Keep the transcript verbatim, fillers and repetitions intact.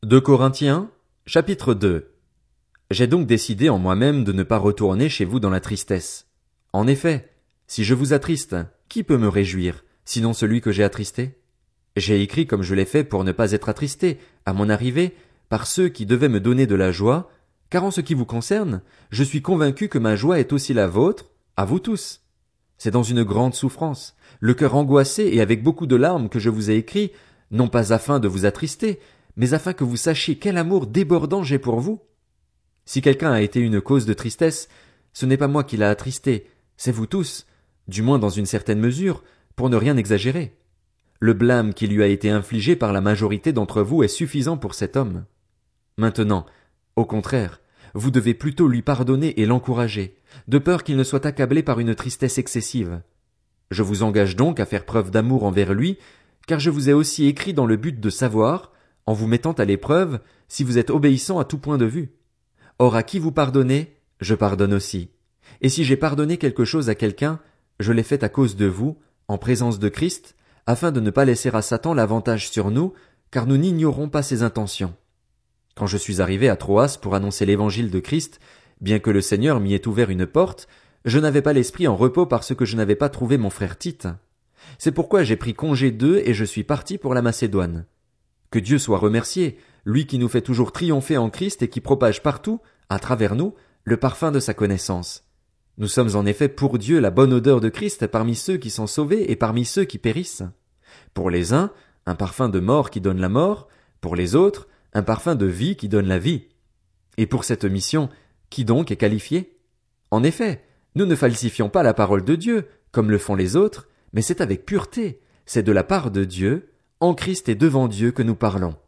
deux Corinthiens, chapitre deux. J'ai donc décidé en moi-même de ne pas retourner chez vous dans la tristesse. En effet, si je vous attriste, qui peut me réjouir, sinon celui que j'ai attristé? J'ai écrit comme je l'ai fait pour ne pas être attristé, à mon arrivée, par ceux qui devaient me donner de la joie, car en ce qui vous concerne, je suis convaincu que ma joie est aussi la vôtre, à vous tous. C'est dans une grande souffrance, le cœur angoissé et avec beaucoup de larmes que je vous ai écrit, non pas afin de vous attrister, mais afin que vous sachiez quel amour débordant j'ai pour vous. Si quelqu'un a été une cause de tristesse, ce n'est pas moi qui l'a attristé, c'est vous tous, du moins dans une certaine mesure, pour ne rien exagérer. Le blâme qui lui a été infligé par la majorité d'entre vous est suffisant pour cet homme. Maintenant, au contraire, vous devez plutôt lui pardonner et l'encourager, de peur qu'il ne soit accablé par une tristesse excessive. Je vous engage donc à faire preuve d'amour envers lui, car je vous ai aussi écrit dans le but de savoir, en vous mettant à l'épreuve, si vous êtes obéissant à tout point de vue. Or à qui vous pardonnez, je pardonne aussi. Et si j'ai pardonné quelque chose à quelqu'un, je l'ai fait à cause de vous, en présence de Christ, afin de ne pas laisser à Satan l'avantage sur nous, car nous n'ignorons pas ses intentions. Quand je suis arrivé à Troas pour annoncer l'évangile de Christ, bien que le Seigneur m'y ait ouvert une porte, je n'avais pas l'esprit en repos parce que je n'avais pas trouvé mon frère Tite. C'est pourquoi j'ai pris congé d'eux et je suis parti pour la Macédoine. Que Dieu soit remercié, lui qui nous fait toujours triompher en Christ et qui propage partout, à travers nous, le parfum de sa connaissance. Nous sommes en effet pour Dieu la bonne odeur de Christ parmi ceux qui sont sauvés et parmi ceux qui périssent. Pour les uns, un parfum de mort qui donne la mort, pour les autres, un parfum de vie qui donne la vie. Et pour cette mission, qui donc est qualifié? En effet, nous ne falsifions pas la parole de Dieu, comme le font les autres, mais c'est avec pureté, c'est de la part de Dieu, en Christ et devant Dieu que nous parlons.